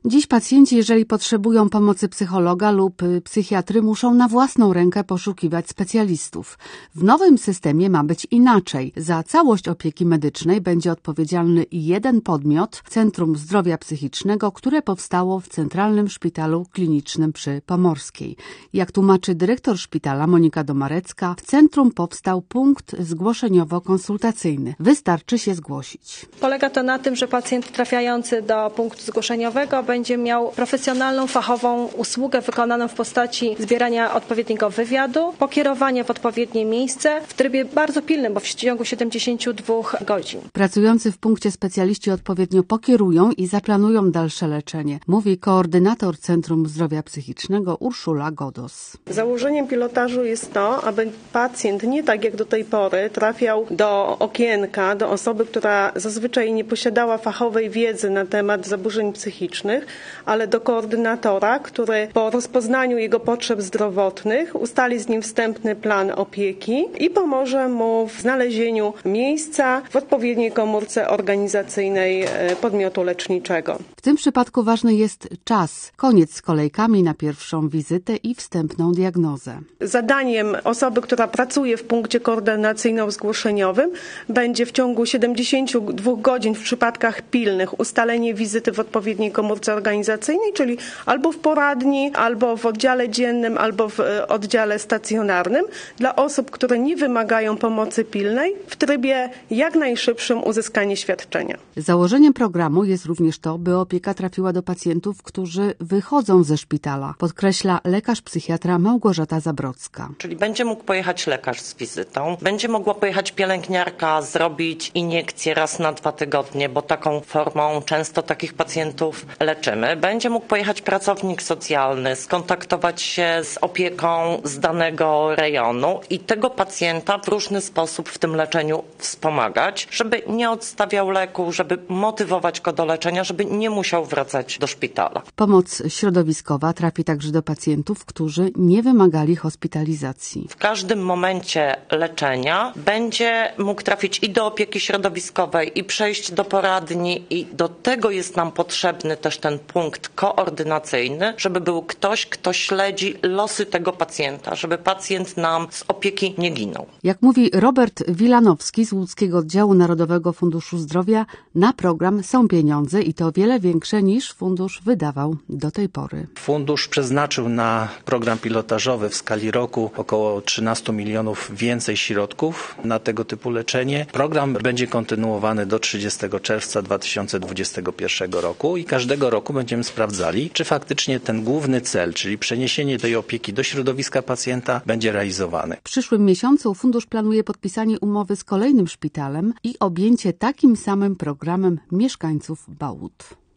Dziś pacjenci, jeżeli potrzebują pomocy psychologa lub psychiatry, muszą na własną rękę poszukiwać specjalistów. W nowym systemie ma być inaczej. Za całość opieki medycznej będzie odpowiedzialny jeden podmiot, Centrum Zdrowia Psychicznego, które powstało w Centralnym Szpitalu Klinicznym przy Pomorskiej. Jak tłumaczy dyrektor szpitala Monika Domarecka, w centrum powstał punkt zgłoszeniowo-konsultacyjny. Wystarczy się zgłosić. Polega to na tym, że pacjent trafiający do punktu zgłoszeniowego będzie miał profesjonalną, fachową usługę wykonaną w postaci zbierania odpowiedniego wywiadu, pokierowania w odpowiednie miejsce w trybie bardzo pilnym, bo w ciągu 72 godzin. Pracujący w punkcie specjaliści odpowiednio pokierują i zaplanują dalsze leczenie, mówi koordynator Centrum Zdrowia Psychicznego Urszula Godos. Założeniem pilotażu jest to, aby pacjent nie tak jak do tej pory trafiał do okienka, do osoby, która zazwyczaj nie posiadała fachowej wiedzy na temat zaburzeń psychicznych, ale do koordynatora, który po rozpoznaniu jego potrzeb zdrowotnych ustali z nim wstępny plan opieki i pomoże mu w znalezieniu miejsca w odpowiedniej komórce organizacyjnej podmiotu leczniczego. W tym przypadku ważny jest czas, koniec z kolejkami na pierwszą wizytę i wstępną diagnozę. Zadaniem osoby, która pracuje w punkcie koordynacyjno-zgłoszeniowym będzie w ciągu 72 godzin w przypadkach pilnych ustalenie wizyty w odpowiedniej komórce organizacyjnej, czyli albo w poradni, albo w oddziale dziennym, albo w oddziale stacjonarnym dla osób, które nie wymagają pomocy pilnej w trybie jak najszybszym uzyskanie świadczenia. Założeniem programu jest również to, by opieka trafiła do pacjentów, którzy wychodzą ze szpitala, podkreśla lekarz psychiatra Małgorzata Zabrocka. Czyli będzie mógł pojechać lekarz z wizytą, będzie mogła pojechać pielęgniarka, zrobić iniekcję raz na 2 tygodnie, bo taką formą często takich pacjentów leczymy. Będzie mógł pojechać pracownik socjalny, skontaktować się z opieką z danego rejonu i tego pacjenta w różny sposób w tym leczeniu wspomagać, żeby nie odstawiał leku, żeby motywować go do leczenia, żeby nie musiał wracać do szpitala. Pomoc środowiskowa trafi także do pacjentów, którzy nie wymagali hospitalizacji. W każdym momencie leczenia będzie mógł trafić i do opieki środowiskowej, i przejść do poradni, i do tego jest nam potrzebny też ten punkt koordynacyjny, żeby był ktoś, kto śledzi losy tego pacjenta, żeby pacjent nam z opieki nie ginął. Jak mówi Robert Wilanowski z Łódzkiego Oddziału Narodowego Funduszu Zdrowia, na program są pieniądze i to wiele większe niż fundusz wydawał do tej pory. Fundusz przeznaczył na program pilotażowy w skali roku około 13 milionów więcej środków na tego typu leczenie. Program będzie kontynuowany do 30 czerwca 2021 roku i każdego roku będziemy sprawdzali, czy faktycznie ten główny cel, czyli przeniesienie tej opieki do środowiska pacjenta, będzie realizowany. W przyszłym miesiącu fundusz planuje podpisanie umowy z kolejnym szpitalem i objęcie takim samym programem mieszkańców Bałut.